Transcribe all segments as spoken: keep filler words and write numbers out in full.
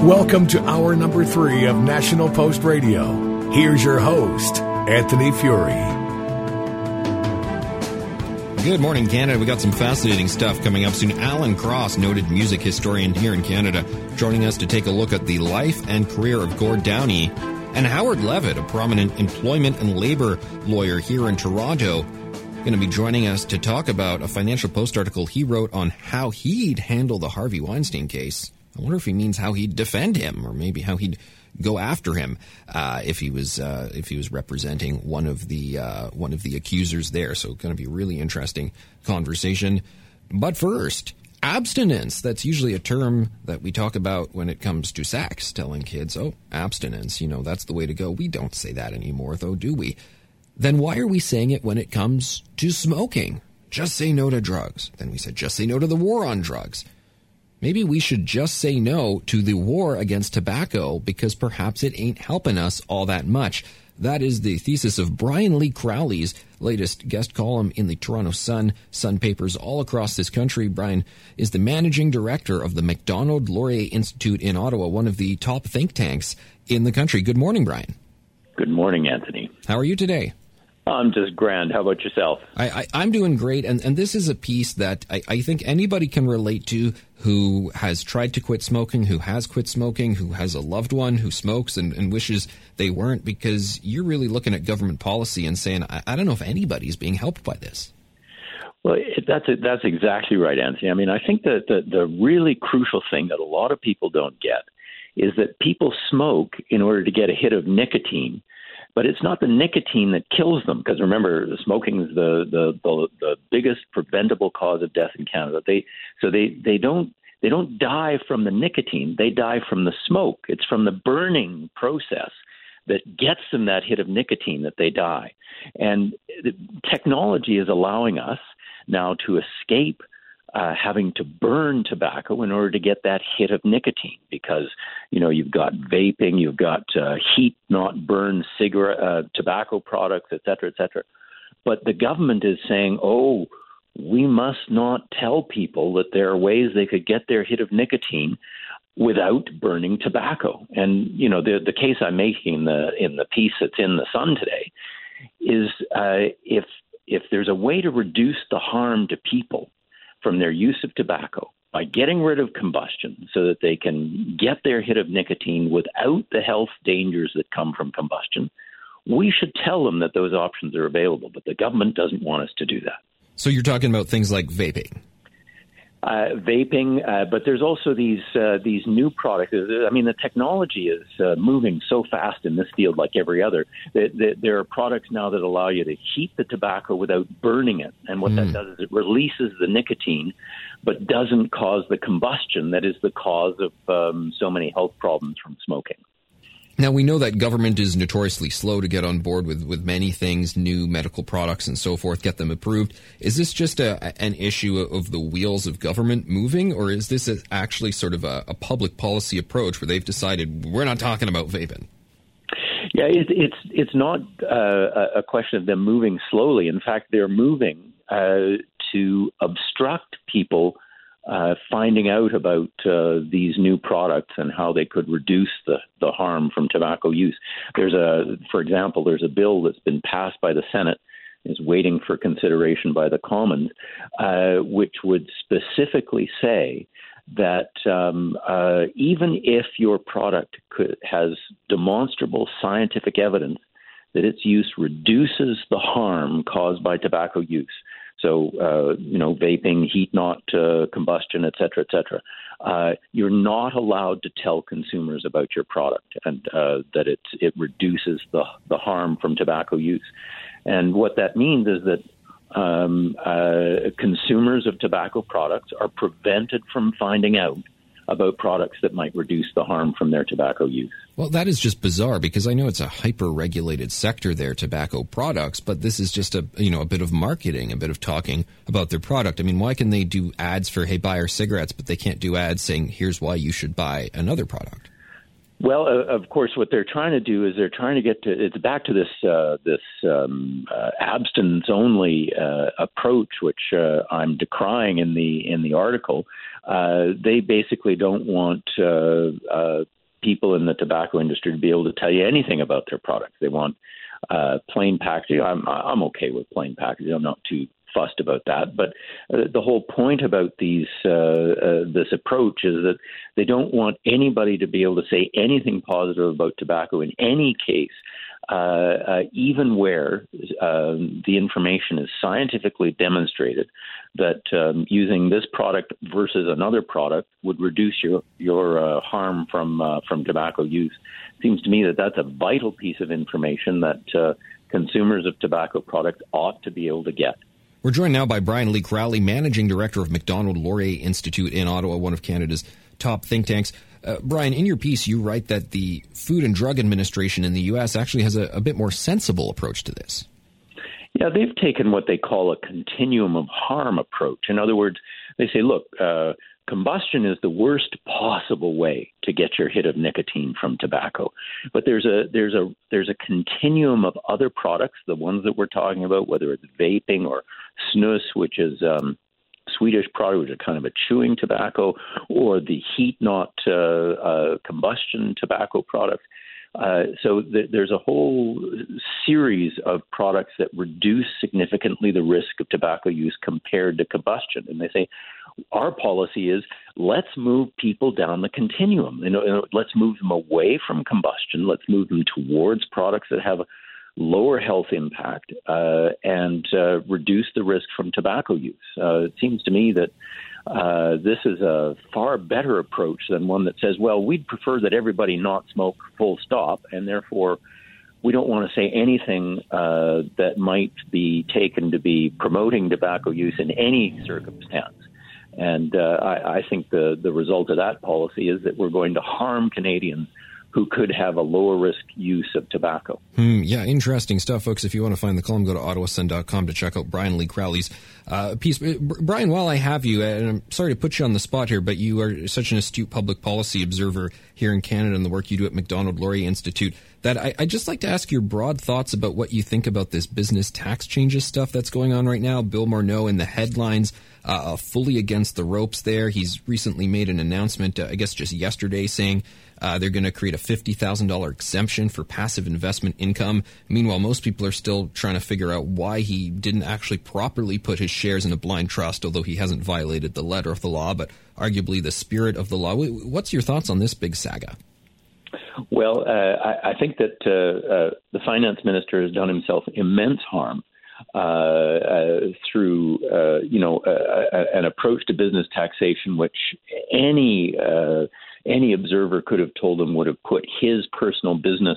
Welcome to hour number three of National Post Radio. Here's your host, Anthony Furey. Good morning, Canada. We got some fascinating stuff coming up soon. Alan Cross, noted music historian here in Canada, joining us to take a look at the life and career of Gord Downie. And Howard Levitt, a prominent employment and labor lawyer here in Toronto, going to be joining us to talk about a Financial Post article he wrote on how he'd handle the Harvey Weinstein case. I wonder if he means how he'd defend him, or maybe how he'd go after him uh, if he was uh, if he was representing one of the uh, one of the accusers there. So, going to be a really interesting conversation. But first, abstinence. That's usually a term that we talk about when it comes to sex, telling kids, "Oh, abstinence. You know, that's the way to go." We don't say that anymore, though, do we? Then why are we saying it when it comes to smoking? Just say no to drugs. Then we said just say no to the war on drugs. Maybe we should just say no to the war against tobacco because perhaps it ain't helping us all that much. That is the thesis of Brian Lee Crowley's latest guest column in the Toronto Sun, Sun papers all across this country. Brian is the managing director of the Macdonald-Laurier Institute in Ottawa, one of the top think tanks in the country. Good morning, Brian. Good morning, Anthony. How are you today? I'm just grand. How about yourself? I, I, I'm doing great, and, and this is a piece that I, I think anybody can relate to who has tried to quit smoking, who has quit smoking, who has a loved one who smokes and, and wishes they weren't, because you're really looking at government policy and saying, I, I don't know if anybody's being helped by this. Well, it, that's a, that's exactly right, Anthony. I mean, I think that the, the really crucial thing that a lot of people don't get is that people smoke in order to get a hit of nicotine. But it's not the nicotine that kills them, because remember, smoking is the, the, the, the biggest preventable cause of death in Canada. They so they, they don't they don't die from the nicotine; they die from the smoke. It's from the burning process that gets them that hit of nicotine that they die. And the technology is allowing us now to escape Uh, having to burn tobacco in order to get that hit of nicotine, because, you know, you've got vaping, you've got uh, heat not burn cigarette, uh, tobacco products, et cetera, et cetera. But the government is saying, oh, we must not tell people that there are ways they could get their hit of nicotine without burning tobacco. And, you know, the the case I'm making in the, in the piece that's in the Sun today is uh, if if there's a way to reduce the harm to people from their use of tobacco by getting rid of combustion so that they can get their hit of nicotine without the health dangers that come from combustion, we should tell them that those options are available. But the government doesn't want us to do that. So you're talking about things like vaping? Uh, vaping, uh, but there's also these uh, these new products. I mean, the technology is uh, moving so fast in this field, like every other. That, that there are products now that allow you to heat the tobacco without burning it, and what mm. that does is it releases the nicotine, but doesn't cause the combustion that is the cause of um, so many health problems from smoking. Now, we know that government is notoriously slow to get on board with, with many things, new medical products and so forth, get them approved. Is this just a, an issue of the wheels of government moving, or is this a, actually sort of a, a public policy approach where they've decided we're not talking about vaping? Yeah, it, it's it's not uh, a question of them moving slowly. In fact, they're moving uh, to obstruct people Uh, finding out about uh, these new products and how they could reduce the, the harm from tobacco use. There's a, for example, there's a bill that's been passed by the Senate, is waiting for consideration by the Commons, uh, which would specifically say that um, uh, even if your product could, has demonstrable scientific evidence that its use reduces the harm caused by tobacco use, so, uh, you know, vaping, heat not uh, combustion, et cetera, et cetera. Uh, you're not allowed to tell consumers about your product and uh, that it, it reduces the, the harm from tobacco use. And what that means is that um, uh, consumers of tobacco products are prevented from finding out about products that might reduce the harm from their tobacco use. Well, that is just bizarre, because I know it's a hyper-regulated sector there, tobacco products, but this is just a you know a bit of marketing, a bit of talking about their product. I mean, why can they do ads for, hey, buy our cigarettes, but they can't do ads saying, here's why you should buy another product? Well, uh, of course, what they're trying to do is they're trying to get to it's back to this uh, this um, uh, abstinence-only uh, approach, which uh, I'm decrying in the in the article. Uh, they basically don't want uh, uh, people in the tobacco industry to be able to tell you anything about their products. They want uh, plain packaging. I'm I'm okay with plain packaging. I'm not too fussed about that. But uh, the whole point about these uh, uh, this approach is that they don't want anybody to be able to say anything positive about tobacco in any case, uh, uh, even where uh, the information is scientifically demonstrated that um, using this product versus another product would reduce your your uh, harm from uh, from tobacco use. Seems to me that that's a vital piece of information that uh, consumers of tobacco products ought to be able to get. We're joined now by Brian Lee Crowley, Managing Director of Macdonald Laurier Institute in Ottawa, one of Canada's top think tanks. Uh, Brian, in your piece, you write that the Food and Drug Administration in the U S actually has a, a bit more sensible approach to this. Yeah, they've taken what they call a continuum of harm approach. In other words, they say, look, uh, combustion is the worst possible way to get your hit of nicotine from tobacco. But there's a there's a there's a continuum of other products, the ones that we're talking about, whether it's vaping or snus, which is um, Swedish product, which is kind of a chewing tobacco, or the heat not uh, uh, combustion tobacco products. Uh, so th- there's a whole series of products that reduce significantly the risk of tobacco use compared to combustion. And they say, our policy is let's move people down the continuum. You know, let's move them away from combustion. Let's move them towards products that have a lower health impact uh, and uh, reduce the risk from tobacco use. Uh, it seems to me that Uh, this is a far better approach than one that says, well, we'd prefer that everybody not smoke full stop, and therefore we don't want to say anything uh, that might be taken to be promoting tobacco use in any circumstance. And uh, I, I think the, the result of that policy is that we're going to harm Canadians who could have a lower risk use of tobacco. Mm, yeah, interesting stuff, folks. If you want to find the column, go to ottawa sun dot com to check out Brian Lee Crowley's uh, piece. Brian, while I have you, and I'm sorry to put you on the spot here, but you are such an astute public policy observer here in Canada and the work you do at Macdonald Laurier Institute, that I, I'd just like to ask your broad thoughts about what you think about this business tax changes stuff that's going on right now. Bill Morneau in the headlines, uh, fully against the ropes there. He's recently made an announcement, uh, I guess just yesterday, saying Uh, they're going to create a fifty thousand dollars exemption for passive investment income. Meanwhile, most people are still trying to figure out why he didn't actually properly put his shares in a blind trust, although he hasn't violated the letter of the law, but arguably the spirit of the law. What's your thoughts on this big saga? Well, uh, I, I think that uh, uh, the finance minister has done himself immense harm uh, uh, through, uh, you know, uh, uh, an approach to business taxation which any uh, any observer could have told him would have put his personal business,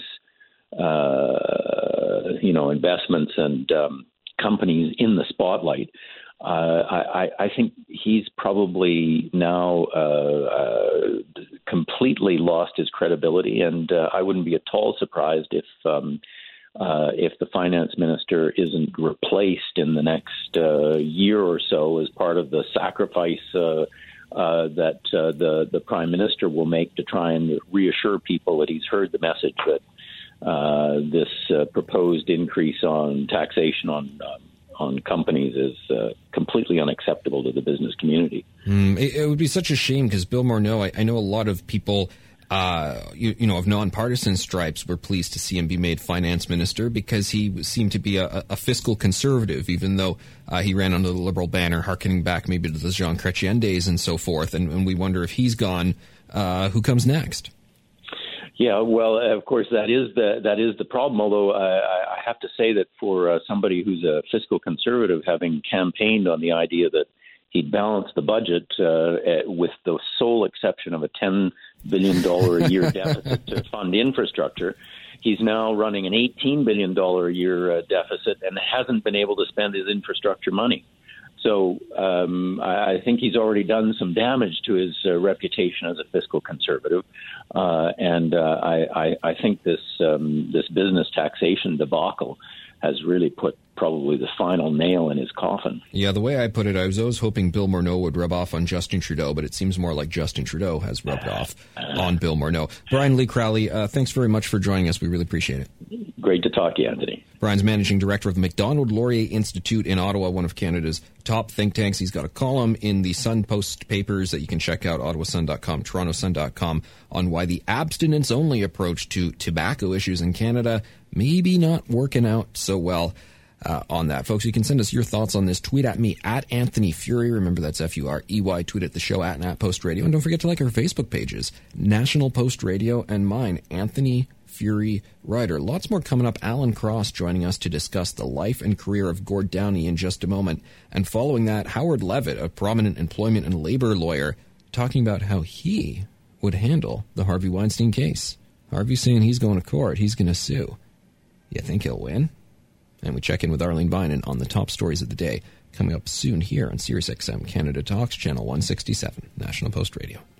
uh, you know, investments and um, companies in the spotlight. Uh, I, I think he's probably now uh, uh, completely lost his credibility, and uh, I wouldn't be at all surprised if um, uh, if the finance minister isn't replaced in the next uh, year or so as part of the sacrifice Uh, Uh, that uh, the the prime minister will make to try and reassure people that he's heard the message that uh, this uh, proposed increase on taxation on um, on companies is uh, completely unacceptable to the business community. Mm, it, it would be such a shame because Bill Morneau, I, I know a lot of people, uh, you, you know, of nonpartisan stripes were pleased to see him be made finance minister because he seemed to be a, a fiscal conservative, even though uh, he ran under the Liberal banner, harkening back maybe to the Jean Chrétien days and so forth. And, and we wonder if he's gone, uh, who comes next? Yeah, well, of course, that is the that is the problem. Although uh, I have to say that for uh, somebody who's a fiscal conservative, having campaigned on the idea that he'd balance the budget uh, with the sole exception of a ten billion dollars a year deficit to fund infrastructure, he's now running an eighteen billion dollars a year uh, deficit and hasn't been able to spend his infrastructure money. So um, I think he's already done some damage to his uh, reputation as a fiscal conservative, uh, and uh, I, I, I think this um, this business taxation debacle has really put probably the final nail in his coffin. Yeah, the way I put it, I was always hoping Bill Morneau would rub off on Justin Trudeau, but it seems more like Justin Trudeau has rubbed off on Bill Morneau. Brian Lee Crowley, uh, thanks very much for joining us. We really appreciate it. Great to talk to you, Anthony. Brian's managing director of the Macdonald Laurier Institute in Ottawa, one of Canada's top think tanks. He's got a column in the Sun Post papers that you can check out, ottawa sun dot com, toronto sun dot com, on why the abstinence-only approach to tobacco issues in Canada may be not working out so well. Uh, on that, folks, you can send us your thoughts on this. Tweet at me at Anthony Furey. Remember, that's F U R E Y. Tweet at the show at Nat Post Radio. And don't forget to like our Facebook pages, National Post Radio and mine, Anthony Furey Writer. Lots more coming up. Alan Cross joining us to discuss the life and career of Gord Downie in just a moment. And following that, Howard Levitt, a prominent employment and labor lawyer, talking about how he would handle the Harvey Weinstein case. Harvey's saying he's going to court. He's going to sue. You think he'll win? And we check in with Arlene Bynon on the top stories of the day, coming up soon here on Sirius X M Canada Talks, Channel one sixty-seven, National Post Radio.